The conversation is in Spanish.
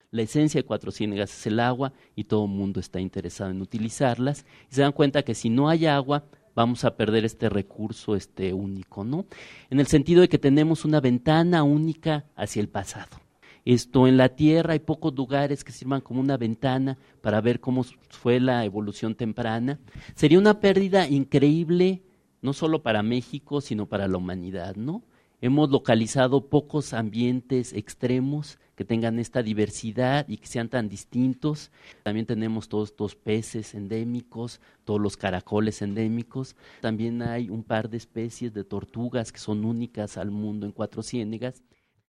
La esencia de Cuatro Ciénegas es el agua y todo el mundo está interesado en utilizarlas. Y se dan cuenta que si no hay agua, vamos a perder este recurso único, ¿no? En el sentido de que tenemos una ventana única hacia el pasado. En la Tierra hay pocos lugares que sirvan como una ventana para ver cómo fue la evolución temprana. Sería una pérdida increíble, no solo para México, sino para la humanidad, ¿no? Hemos localizado pocos ambientes extremos que tengan esta diversidad y que sean tan distintos. También tenemos todos estos peces endémicos, todos los caracoles endémicos. También hay un par de especies de tortugas que son únicas al mundo en Cuatro Ciénegas.